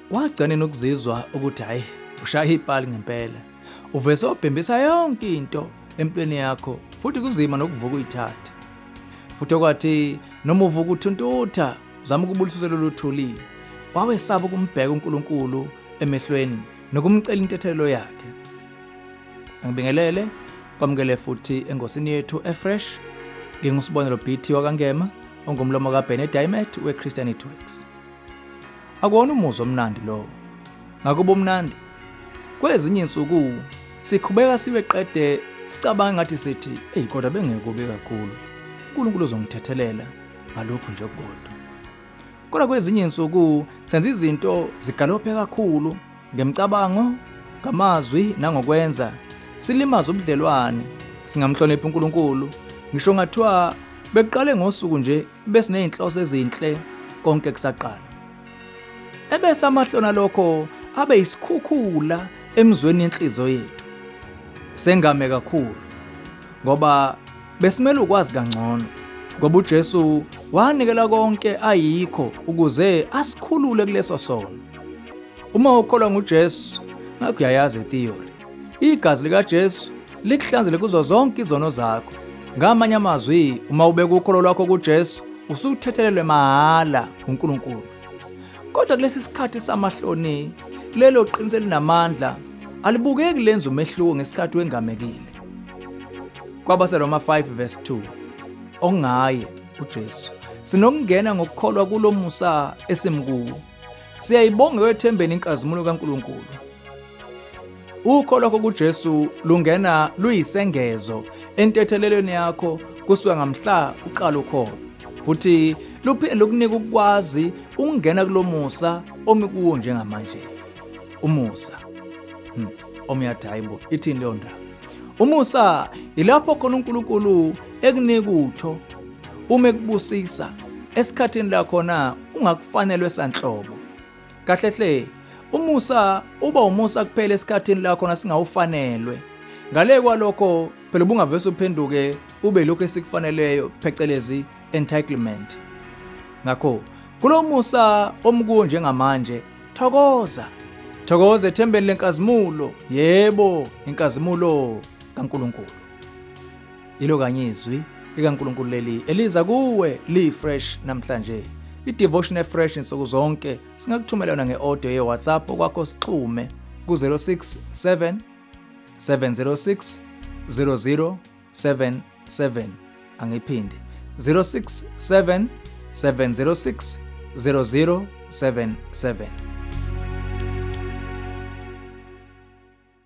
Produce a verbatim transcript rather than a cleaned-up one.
wagcina nokuzizwa ukuthi hayi ushaya ipali ngempela. Uvese obhembisa yonke into empilweni yakho futhi kunzima nokuvuka uyithathe. Futhi okwathi noma uvuka uthuntutha uzama ukubulisa loluthuli, wawesaba ukumbheka uNkulunkulu emehlweni nokumcela intethelo yakhe. Angibingelele kwamukele futhi engosini yethu eFresh. Ngingusibonelo B T wakangema ongumlomo kaBenedict weChristianity Works. Akuwona umuzwa omnandi lo. Ngakuba umnandi. Kwezinye insuku sikhubeka siwe qede sicabanga ngathi sithi hey kodwa bengekubi kakhulu. uNkulunkulu uzongithethelela ngalokho nje kodwa. Kodwa kwezinye insuku senza izinto zigalophe kakhulu ngemicabango, ngamazwi nangokwenza silimaza ubudlelwane, singamhloniphi uNkulunkulu. Ngisho ngathiwa beqale ngosuku nje bese nezinhloso ezinhle konke kusaqala. Ebese amahlona lokho abe isikhukhula emzweni yenhliziyo yethu. Sengame kakhulu ngoba besimele ukwazi kangcono ngoba uJesu wanikela konke ayikho ukuze asikhulule kuleso sono. Uma ukholwa nguJesu, ngakho uyayazi itheory. Igazi lika Jesu likuhlanzele kuzo zonke izono zakho. Ngamanye amazwi, uma ubeka ukholo lwakho kuJesu, usuthethelelwe mahala uNkulunkulu. Kodwa kulesi sikhathi samahloni, lelo qinisele namandla alibukeki lenza umehluko ngesikhathi wengamekile. KwabaseRoma five verse two. Ongaye uJesu sinokungena ngokukholwa kulo musa esimkuwo. Siyayibonga wethembeni inkazimulo kaNkulunkulu. Ukholwa kuJesu lungena luyisengezo entethelelweni yakho kusuka ngamhla uqala ukholo. Futhi luphinde lukunika ukwazi ungena kulomusa omikuwo njengamanje. Umusa. Hmm. Omyadayibo ithini leyo ndaba. Umusa ilapho khona uNkulunkulu ekunika utho uma ekubusisa esikhathini la khona ungakufanelwe sanhlobo. Kahle hle umusa uba umusa kuphela esikhathini la khona singawufanelwe. Ngale kwalokho phela ubungavese uphenduke ube lokho esikufaneleyo phecelezi entitlement. Ngakho kulo musa omkuwo njengamanje thokoza. Thokoza ethembeni lenkazimulo. Yebo, inkazimulo kaNkulunkulu. Ilo kanye izwi likaNkulunkulu leli eliza kuwe li fresh namhlanje. I-devotion eFresh insuku zonke singakuthumela nge-audio ye-WhatsApp okwakho sixhume ku zero six seven seven zero six zero zero seven seven. Angiphinde zero six seven seven zero six zero zero seven seven.